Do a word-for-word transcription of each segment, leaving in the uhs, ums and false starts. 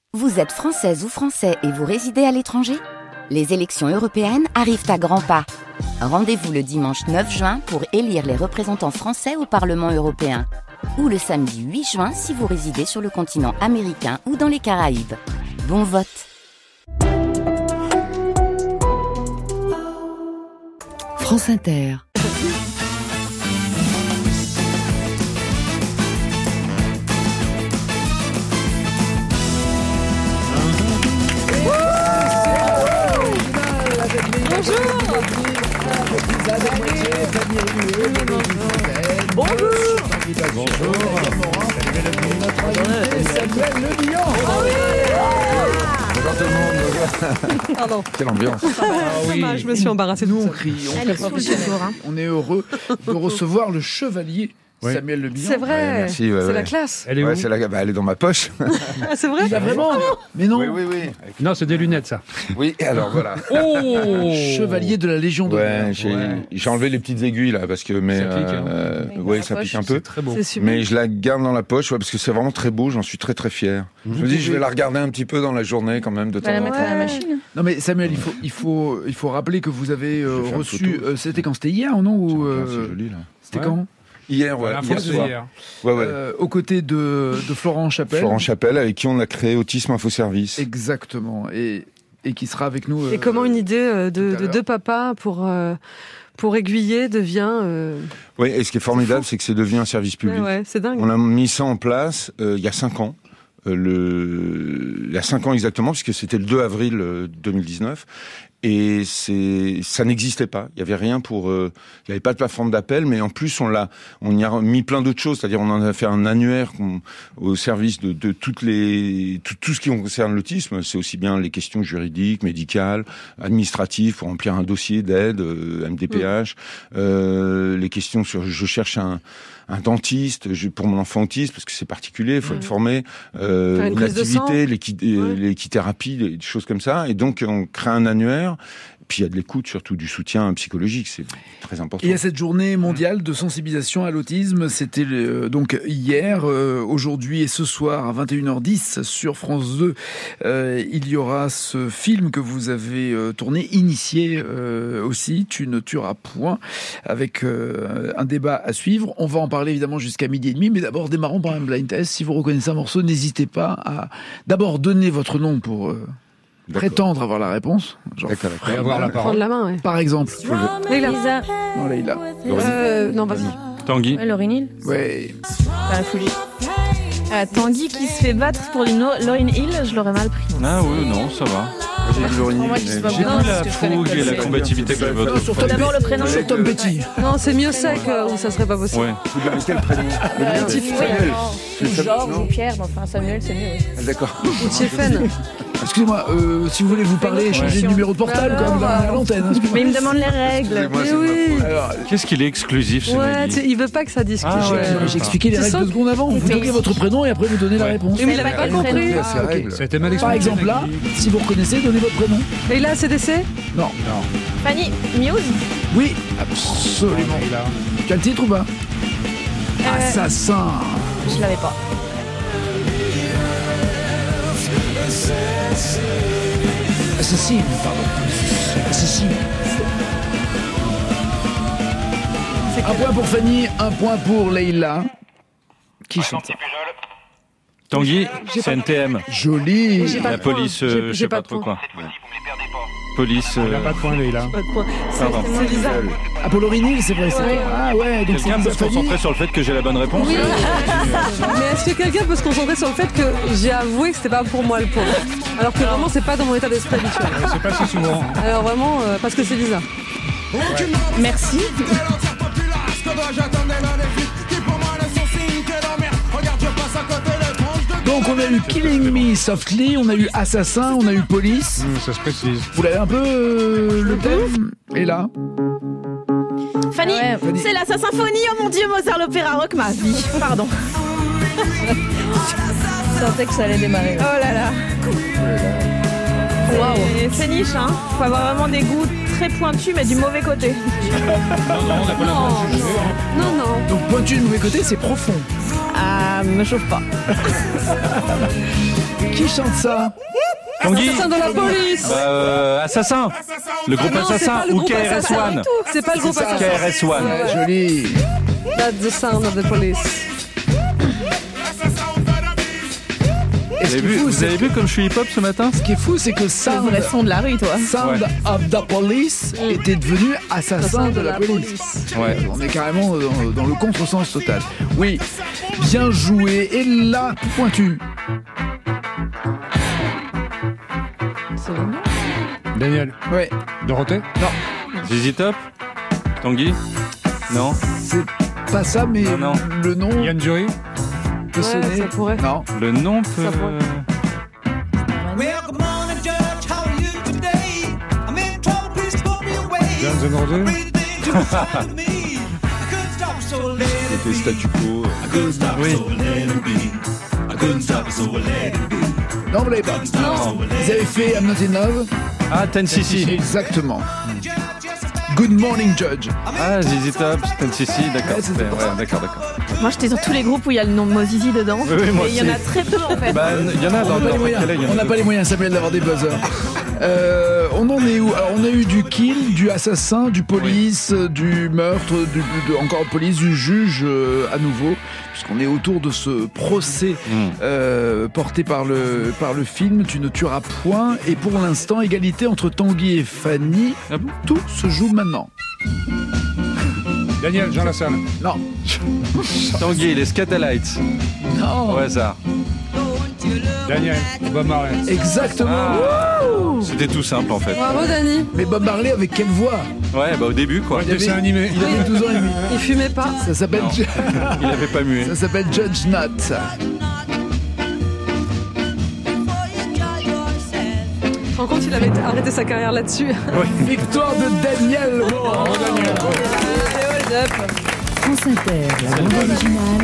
Vous êtes française ou français et vous résidez à l'étranger ? Les élections européennes arrivent à grands pas. Rendez-vous le dimanche neuf juin pour élire les représentants français au Parlement européen. Ou le samedi huit juin si vous résidez sur le continent américain ou dans les Caraïbes. Bon vote! France Inter. Bonjour. Bonjour. Samuel Le Bihan. Bonjour tout le monde. Pardon. Quelle ambiance. Ah oui. Je me suis embarrassée. Nous on crie, on, Elle est on est heureux de recevoir le chevalier Oui. Samuel Le Bihan. C'est vrai. Ouais, merci, ouais, c'est ouais. la classe. Elle est Ouais, où c'est la... bah, elle est dans ma poche. Ah, c'est vrai. Il a vraiment. Mais non. Oui, oui, oui. Non, c'est des lunettes, ça. Oui, et alors voilà. Oh Chevalier de la Légion d'honneur. Ouais, j'ai, Ouais. j'ai enlevé les petites aiguilles là parce que mais Ça pique, hein. euh, Mais ouais, dans ça la pique poche, un peu. C'est très beau. C'est super. Mais je la garde dans la poche ouais, parce que c'est vraiment très beau. J'en suis très très fier. Je me dis je vais la regarder un petit peu dans la journée quand même de temps la en mettre temps. à la machine. Non mais Samuel, il faut, il faut, il faut rappeler que vous avez euh, Je vais faire une reçu. photo. euh, c'était quand? C'était hier, non ou, Tiens, euh, C'est joli là. C'était Ouais. quand? Hier, Voilà, voilà, l'info, hier c'est soir. hier. Ouais, ouais. Euh, Aux côtés de, de Florent Chapelle. Florent Chapelle avec qui on a créé Autisme Info Service. Exactement. Et, et qui sera avec nous. Et euh, comment une idée euh, tout de, à de l'heure. deux papas pour euh, pour aiguiller devient. Euh... Oui, et ce qui est formidable, c'est que c'est devenu un service public. Ouais, ouais, c'est dingue. On a mis ça en place euh, il y a cinq ans. Euh, le... Il y a cinq ans exactement, puisque c'était le deux avril euh, deux mille dix-neuf. Et c'est, ça n'existait pas. Il y avait rien pour, euh, il y avait pas de plateforme d'appel, mais en plus on l'a, on y a mis plein d'autres choses. C'est-à-dire on en a fait un annuaire qu'on- au service de, de toutes les, tout, tout ce qui concerne l'autisme. C'est aussi bien les questions juridiques, médicales, administratives pour remplir un dossier d'aide, euh, M D P H, euh, les questions sur, je cherche un un dentiste je, pour mon enfant autiste parce que c'est particulier, il faut Ouais. être formé, euh, Faire une prise de sang. l'activité, l'équi- euh, Ouais. l'équithérapie, des des choses comme ça. Et donc on crée un annuaire. Puis il y a de l'écoute, surtout du soutien psychologique, c'est très important. Et il y a cette journée mondiale de sensibilisation à l'autisme, c'était euh, donc hier, euh, aujourd'hui et ce soir à vingt et une heures dix sur France deux. Euh, il y aura ce film que vous avez euh, tourné, initié euh, aussi, Tu ne tueras point, avec euh, un débat à suivre. On va en parler évidemment jusqu'à midi et demi, mais d'abord démarrons par un blind test. Si vous reconnaissez un morceau, n'hésitez pas à d'abord donner votre nom pour euh, D'accord. prétendre avoir la réponse. Genre, D'accord, d'accord. Et avoir la Prendre parole. la main, ouais. par exemple. Leïla. Non, Leïla. Euh, non, vas-y. Tanguy. Ouais, Lauryn Hill. Ouais. Bah, faut lui- Euh, Tanguy qui se fait battre pour une Lauryn Hill, je l'aurais mal pris. Ah oui, non, ça va. J'ai dit Lauryn Pour moi, Hill, qui se mais- voit J'ai bien, vu parce la que je connais fougue pas et le la film. combativité que votre Non, sur Faut Tom, d'abord le prénom. sur Tom Petty. Non, c'est mieux sec euh, ou ça serait pas possible. Ouais. Vous lui mettez le prénom. Euh, petit oui, Samuel. ou C'est Georges non ou Pierre, mais enfin Samuel c'est mieux. Oui. Ah, d'accord. Ou Tchéfen. Excusez-moi, euh, si vous voulez vous parler, changez de numéro de portable Alors, quand même à euh, l'antenne. hein, excusez-moi. Mais il me demande les règles. Excusez-moi, Mais c'est de ma oui. faute. Alors, Qu'est-ce qu'il est exclusif, ce Ouais, Nelly. tu sais, il veut pas que ça discute. Ah ouais. j'ai- j'ai expliqué les Tu règles sens deux secondes avant. Vous Oui. donnez votre prénom et après vous donnez la Ouais. réponse. Mais il avait pas le compris. prénom. C'est Ah, ok. règle. Ça a été mal Par expliqué. exemple là, si vous reconnaissez, donnez votre prénom. Et là, C D C Non. Fanny Muse. Oui, absolument. Leïla. Tu as le titre ou pas Euh, Assassin. Je l'avais pas. Assassine, pardon. Assassine. Un point pour Fanny, un point pour Leïla. Qui chante ça? Tanguy, c'est N T M. Joli. J'ai pas La de point. police, euh, J'ai- je j'ai sais pas pas de trop point. quoi. Police. Il n'a euh, pas de point, Leïla. Pas de point. C'est- Pardon. C'est bizarre. Ah, pour Lauryn Hill, c'est vrai. c'est- Ouais. Ah ouais, donc Quelqu'un c'est peut se Fanny. concentrer sur le fait que j'ai la bonne réponse. Oui. Mais est-ce que quelqu'un peut se concentrer sur le fait que j'ai avoué que c'était pas pour moi le point? Alors que vraiment, c'est pas dans mon état d'esprit habituel. C'est pas si souvent. Alors vraiment, euh, parce que c'est bizarre. Merci. Donc on a eu Killing Me Softly, on a eu Assassin, on a eu Police. Hum, ça se précise. Vous l'avez un peu euh, le thème. Et là, Fanny, Fanny. c'est la sa symphonie. Oh mon dieu, Mozart l'opéra rock, ma vie. Pardon. Je sentais que ça allait démarrer. Oh là là. Waouh. C'est niche, hein. Faut avoir vraiment des goûts très pointu, mais du mauvais côté. Non, non, on n'a pas la Non, place de juger, hein. non, non. Donc pointu du mauvais côté, c'est profond. Ah, me chauffe pas. Qui chante ça? Tanguy, Assassin de la police. bah, euh, Assassin, le groupe Non, c'est Assassin pas le ou groupe K R S Assassin One. du tout. C'est pas le groupe ça. K Assassin. R S One. Ouais, joli. That's the sound of the police. Et Vous ce avez, qui est vu, fou, vous c'est avez vu comme je suis hip-hop ce matin? ce qui est fou, c'est que Le Sound, vrai son de la rue, toi. Sound Ouais. of the Police était devenu assassin de la police. Ouais. On est carrément dans, dans le contresens total. Oui, bien joué. Et là, pointu. C'est le nom. Daniel, Ouais, Dorothée. Z Z Top? Tanguy? Non? c'est pas ça, mais Non, non. le nom Yann Jury. peut Ouais, sonner. ça pourrait. Non. Le nom peut... Ça pourrait. Guns N' Roses. C'était statu quo. Oui. Non, vous l'avez pas. Non. Vous avez fait I'm Not in Love. Ah, ten C C. Exactement. Good Morning Judge. Ah, Z Z Top, ten C C, d'accord. Ouais, c'était Ouais, pour ça. d'accord, d'accord. Moi, j'étais sur tous les groupes où il y a le nom de Mozizi dedans. Oui, oui, moi et il y en a aussi. très peu, en fait. Bah, il y en a On dans n'a pas les dans moyens. Pas-de-Calais, il y en a On n'a deux. pas les moyens, Samuel, d'avoir des buzzers. Euh, on en est où? Alors, on a eu du kill, du assassin, du police, euh, du meurtre, du, de, encore police, du juge euh, à nouveau, puisqu'on est autour de ce procès Mm. euh, porté par le, par le film. Tu ne tueras point. Et pour l'instant, égalité entre Tanguy et Fanny. Ah bon? Tout se joue maintenant. Daniel, Jean Lassalle. Non. Tanguy, les Scatalites. Non. Au hasard. Daniel, Bob Marley. Exactement. Ah. C'était tout simple en fait. Bravo, Dani. Mais Bob Marley, avec quelle voix? Ouais, bah au début quoi. Il avait- Dessin animé. Il avait douze ans et demi. Il fumait pas. Ça s'appelle, Non. Il avait pas mué. ça s'appelle Judge Not. Je me rends compte qu'il avait arrêté sa carrière là-dessus. Victoire de Daniel. Bravo, Daniel. Allez, hold up. France Inter, la bande originale.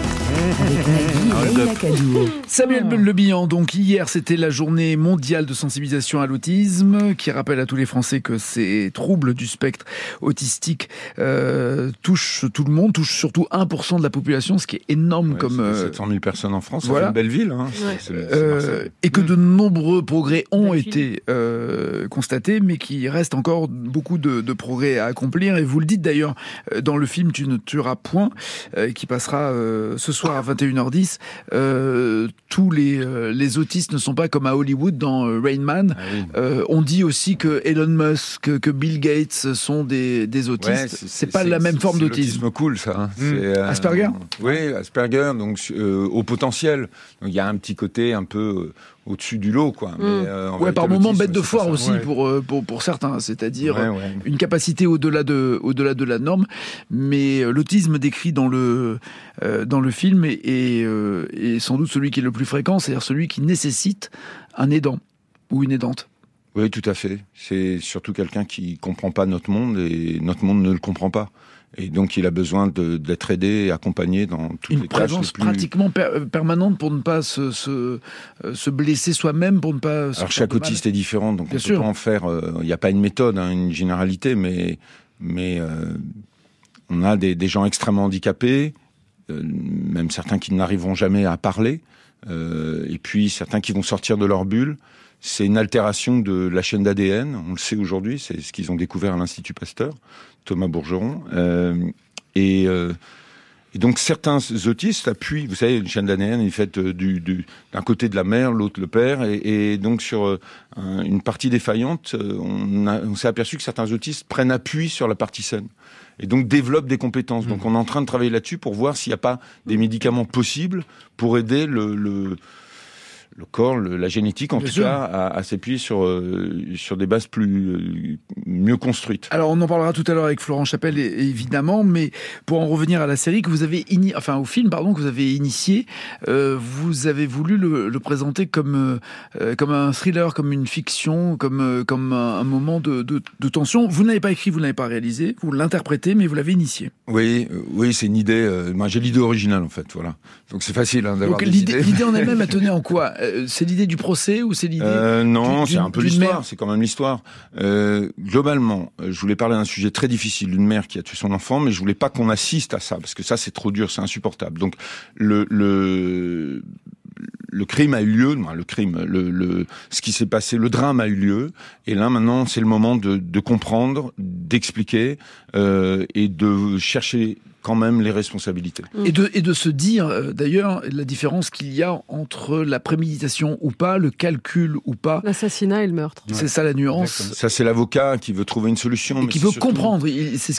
Avec Nagui et Leïla Kadour. Samuel Le Bihan, donc hier c'était la journée mondiale de sensibilisation à l'autisme qui rappelle à tous les Français que ces troubles du spectre autistique euh, touchent tout le monde, touchent surtout un pour cent de la population, ce qui est énorme Ouais, comme... c'est euh, sept cent mille personnes en France, voilà. ça fait une belle ville. Hein. Ouais. C'est- c'est- c'est Euh, Marseille. et que de nombreux progrès ont Belle été euh, constatés, mais qu'il reste encore beaucoup de, de progrès à accomplir. Et vous le dites d'ailleurs euh, dans le film Tu ne tueras point, euh, qui passera euh, ce soir à vingt et une heures dix. Euh, tous les, euh, les autistes ne sont pas comme à Hollywood dans euh, Rain Man. Ah oui. Euh, on dit aussi que Elon Musk, que, que Bill Gates sont des, des Ouais, autistes. c'est pas la même forme c'est d'autisme. l'autisme cool, ça. hein. Mm. C'est, euh, Asperger Oui, Asperger, donc euh, au potentiel. Donc il y a un petit côté un peu euh, au-dessus du lot, quoi. Mais, euh, en Ouais, réalité, par moment l'autisme, bête de c'est foire pas ça. aussi Ouais. pour, euh, pour, pour certains, c'est-à-dire Ouais, ouais. une capacité au-delà de, au-delà de la norme, mais euh, l'autisme décrit dans le, euh, dans le film est, est, euh, est sans doute celui qui est le plus fréquent, c'est-à-dire celui qui nécessite un aidant ou une aidante. Oui, tout à fait. C'est surtout quelqu'un qui comprend pas notre monde et notre monde ne le comprend pas. Et donc, il a besoin de- d'être aidé et accompagné dans toutes Une les tâches les présence plus... pratiquement per- euh, permanente pour ne pas se, se, euh, se blesser soi-même, pour ne pas se Alors, faire chaque de mal. autiste est différent, donc Bien on sûr. peut pas en faire... Il n'y a pas une méthode, hein, une généralité, mais, mais euh, on a des, des gens extrêmement handicapés, euh, même certains qui n'arriveront jamais à parler, euh, et puis certains qui vont sortir de leur bulle. C'est une altération de la chaîne d'A D N, on le sait aujourd'hui, c'est ce qu'ils ont découvert à l'Institut Pasteur, Thomas Bourgeron. Euh, et, euh, et donc certains autistes appuient, vous savez, une chaîne d'A D N est faite du, du, d'un côté de la mère, l'autre le père, et, et donc sur euh, un, une partie défaillante, euh, on, a, on s'est aperçu que certains autistes prennent appui sur la partie saine. Et donc développent des compétences. Donc on est en train de travailler là-dessus pour voir s'il n'y a pas des médicaments possibles pour aider le... le le corps, le, la génétique en Bien tout sûr. cas, à, à s'appuyer sur euh, sur des bases plus euh, mieux construites. Alors on en parlera tout à l'heure avec Florent Chapelle é- évidemment, mais pour en revenir à la série que vous avez ini- enfin au film pardon que vous avez initié, euh, vous avez voulu le, le présenter comme euh, comme un thriller, comme une fiction, comme euh, comme un, un moment de, de, de tension. Vous ne l'avez pas écrit, vous ne l'avez pas réalisé, vous l'interprétez, mais vous l'avez initié. Oui, euh, oui, c'est une idée. Euh, moi, j'ai l'idée originale en fait, voilà. Donc c'est facile hein, d'avoir Donc des l'idée, idées. l'idée en elle-même, elle tenait en quoi? c'est l'idée du procès ou c'est l'idée euh, Non, du, c'est un peu d'une l'histoire. mère C'est quand même l'histoire. Euh, globalement, je voulais parler d'un sujet très difficile, d'une mère qui a tué son enfant, mais je voulais pas qu'on assiste à ça parce que ça, c'est trop dur, c'est insupportable. Donc le le le crime a eu lieu, non, le crime, le, le, ce qui s'est passé, le drame a eu lieu, et là maintenant c'est le moment de, de comprendre, d'expliquer euh, et de chercher quand même les responsabilités. Et de, et de se dire, euh, d'ailleurs, la différence qu'il y a entre la préméditation ou pas, le calcul ou pas. L'assassinat et le meurtre. C'est ouais. ça la nuance. Exactement. Ça, c'est l'avocat qui veut trouver une solution. Et mais qui veut surtout... comprendre. Il, c'est ce